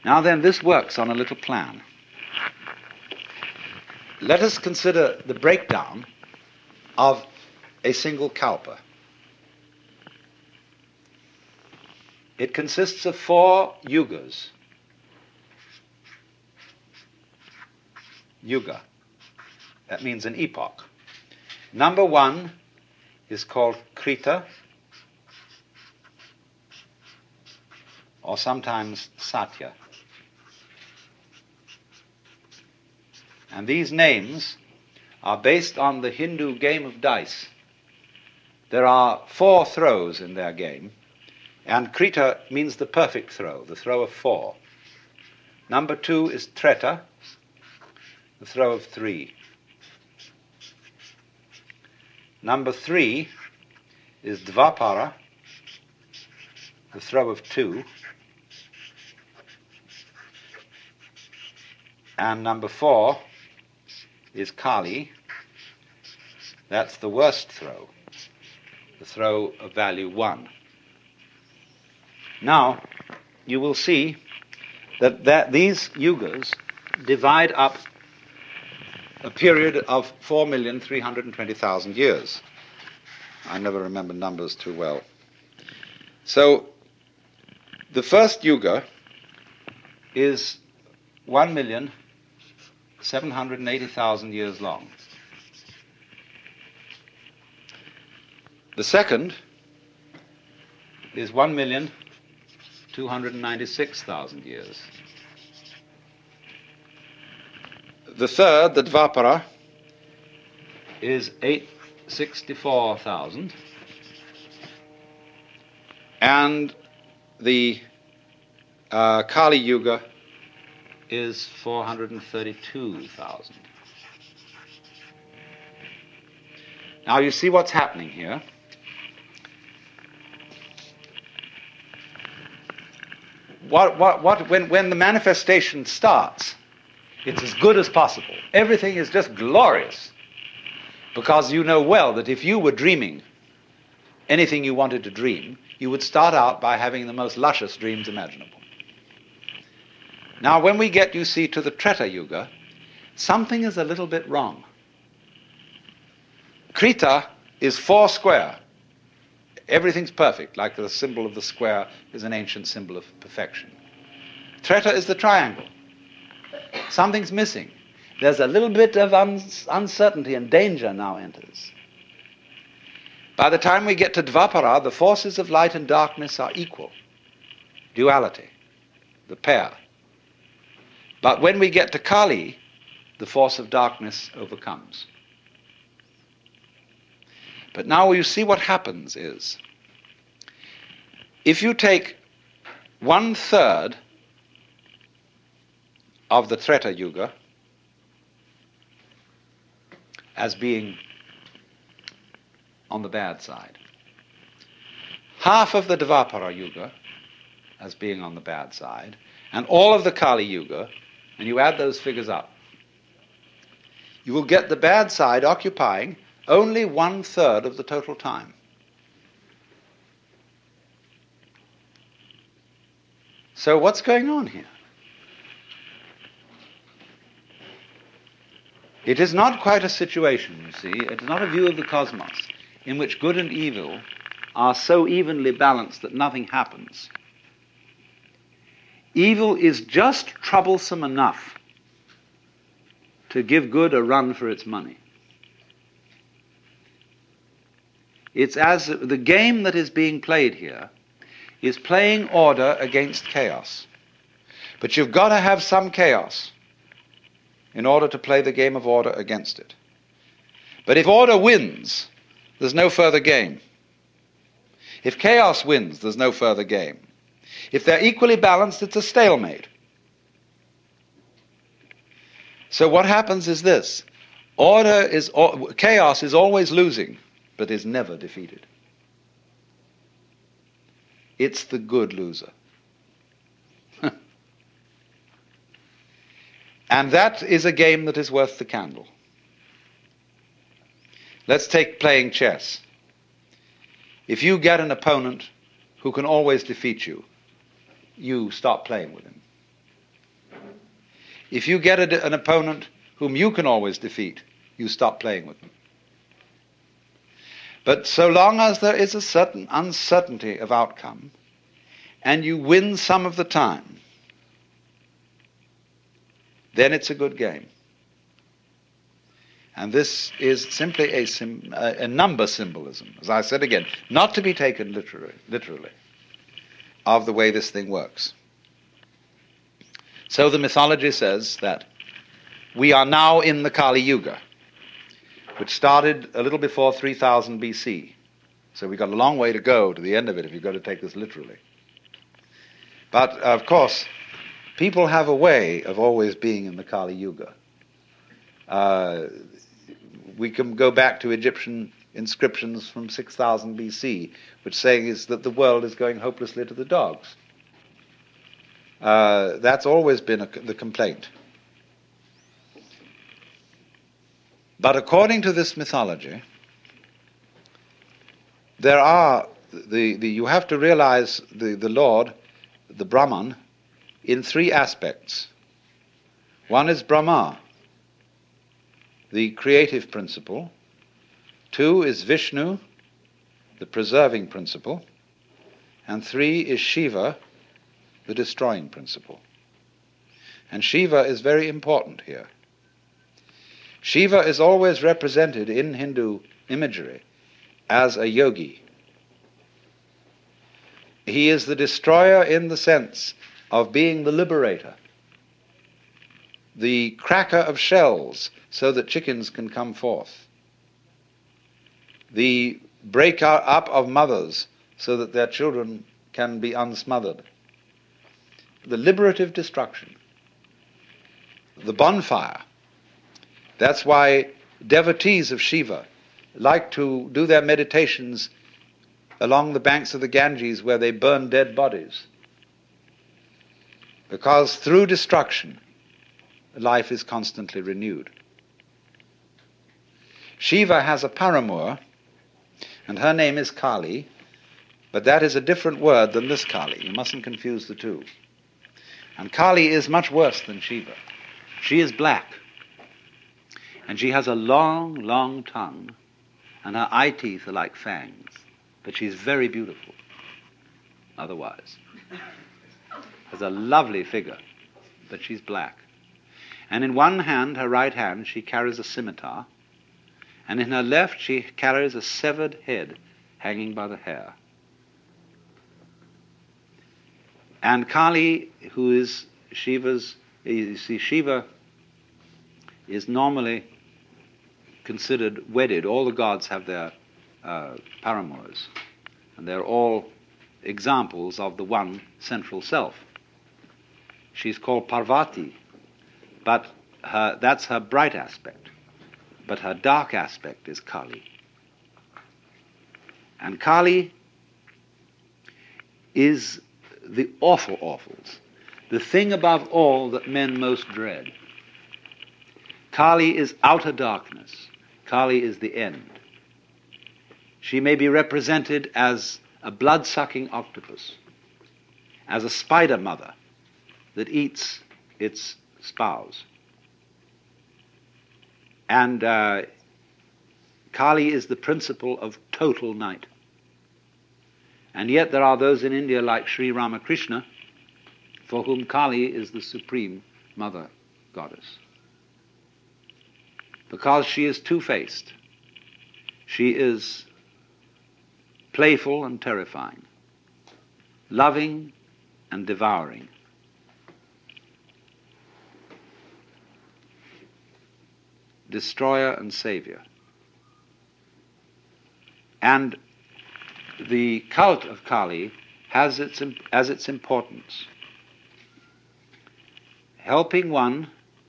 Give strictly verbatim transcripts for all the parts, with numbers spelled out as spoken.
Now then, this works on a little plan. Let us consider the breakdown of a single kalpa. It consists of four yugas. Yuga. That means an epoch. Number one is called Krita, or sometimes Satya. And these names are based on the Hindu game of dice. There are four throws in their game, and Krita means the perfect throw, the throw of four. Number two is Treta, the throw of three. Number three is Dvapara, the throw of two. And number four is Kali, that's the worst throw, the throw of value one. Now, you will see that, that these yugas divide up a period of four million three hundred twenty thousand years. I never remember numbers too well. So, the first yuga is one million seven hundred eighty thousand years long. The second is one million two hundred ninety-six thousand years. The third, the Dvapara, is eight hundred sixty-four thousand. And the uh, Kali Yuga is four hundred thirty-two thousand. Now you see what's happening here. What, what, what, when, when the manifestation starts, it's as good as possible. Everything is just glorious. Because you know well that if you were dreaming anything you wanted to dream, you would start out by having the most luscious dreams imaginable. Now, when we get, you see, to the Treta Yuga, something is a little bit wrong. Krita is four square. Everything's perfect, like the symbol of the square is an ancient symbol of perfection. Treta is the triangle. Something's missing. There's a little bit of un- uncertainty, and danger now enters. By the time we get to Dvapara, the forces of light and darkness are equal. Duality, the pair. But when we get to Kali, the force of darkness overcomes. But now you see what happens is, if you take one third of the Treta Yuga as being on the bad side, half of the Dvapara Yuga as being on the bad side, and all of the Kali Yuga, and you add those figures up, you will get the bad side occupying only one third of the total time. So what's going on here? It is not quite a situation, you see, it is not a view of the cosmos in which good and evil are so evenly balanced that nothing happens. Evil is just troublesome enough to give good a run for its money. It's as the game that is being played here is playing order against chaos. But you've got to have some chaos in order to play the game of order against it. But if order wins, there's no further game. If chaos wins, there's no further game. If they're equally balanced, it's a stalemate. So what happens is this. Order is, or, chaos is always losing, but is never defeated. It's the good loser. And that is a game that is worth the candle. Let's take playing chess. If you get an opponent who can always defeat you, you stop playing with him. If you get a, an opponent whom you can always defeat, you stop playing with them. But so long as there is a certain uncertainty of outcome, and you win some of the time, then it's a good game. And this is simply a, sim, a, a number symbolism, as I said again, not to be taken literally, literally, of the way this thing works. So the mythology says that we are now in the Kali Yuga, which started a little before three thousand B C. So we've got a long way to go to the end of it if you've got to take this literally. But, of course, people have a way of always being in the Kali Yuga. Uh, we can go back to Egyptian inscriptions from six thousand B C, which saying is that the world is going hopelessly to the dogs. Uh, that's always been a, the complaint. But according to this mythology, there are, the, the you have to realize the, the Lord, the Brahman, in three aspects. One is Brahma, the creative principle. Two is Vishnu, the preserving principle. And three is Shiva, the destroying principle. And Shiva is very important here. Shiva is always represented in Hindu imagery as a yogi. He is the destroyer in the sense of being the liberator, the cracker of shells so that chickens can come forth, the breaker up of mothers so that their children can be unsmothered, the liberative destruction, the bonfire. That's why devotees of Shiva like to do their meditations along the banks of the Ganges where they burn dead bodies. Because through destruction, life is constantly renewed. Shiva has a paramour, and her name is Kali, but that is a different word than this Kali. You mustn't confuse the two. And Kali is much worse than Shiva. She is black. And she has a long, long tongue, and her eye teeth are like fangs. But she's very beautiful, otherwise. Has a lovely figure, but she's black. And in one hand, her right hand, she carries a scimitar, and in her left she carries a severed head hanging by the hair. And Kali, who is Shiva's, you see, Shiva is normally considered wedded. All the gods have their uh, paramours, and they're all examples of the one central self. She's called Parvati, but her, that's her bright aspect. But her dark aspect is Kali. And Kali is the awful awfuls, the thing above all that men most dread. Kali is outer darkness. Kali is the end. She may be represented as a blood-sucking octopus, as a spider mother that eats its spouse. And uh, Kali is the principle of total night. And yet there are those in India like Sri Ramakrishna for whom Kali is the supreme mother goddess. Because she is two-faced. She is playful and terrifying, loving and devouring. Destroyer and savior. And the cult of Kali has its, as its importance helping one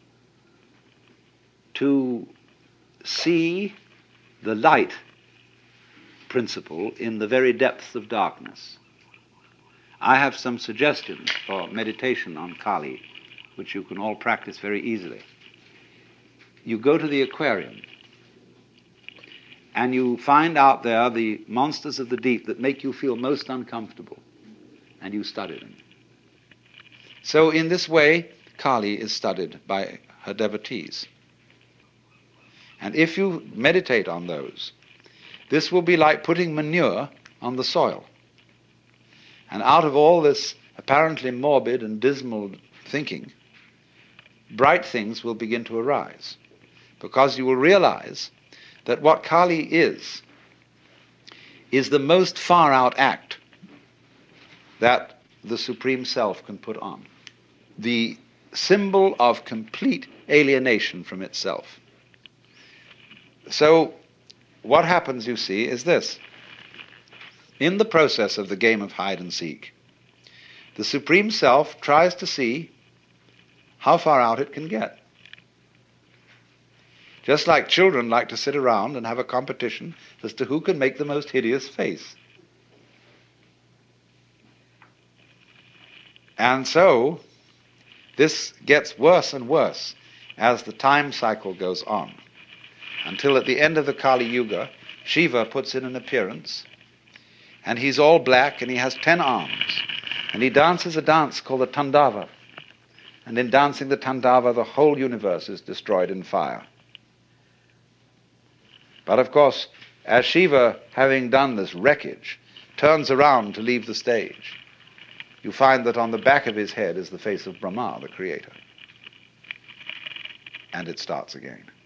to see the light principle in the very depths of darkness. I have some suggestions for meditation on Kali, which you can all practice very easily. You go to the aquarium, and you find out there the monsters of the deep that make you feel most uncomfortable, and you study them. So in this way, Kali is studied by her devotees. And if you meditate on those, this will be like putting manure on the soil. And out of all this apparently morbid and dismal thinking, bright things will begin to arise, because you will realize that what Kali is, is the most far-out act that the Supreme Self can put on. The symbol of complete alienation from itself. So, what happens, you see, is this. In the process of the game of hide and seek, the Supreme Self tries to see how far out it can get. Just like children like to sit around and have a competition as to who can make the most hideous face. And so, this gets worse and worse as the time cycle goes on, until at the end of the Kali Yuga, Shiva puts in an appearance, and he's all black, and he has ten arms, and he dances a dance called the Tandava. And in dancing the Tandava, the whole universe is destroyed in fire. But of course, as Shiva, having done this wreckage, turns around to leave the stage, you find that on the back of his head is the face of Brahma, the creator. And it starts again.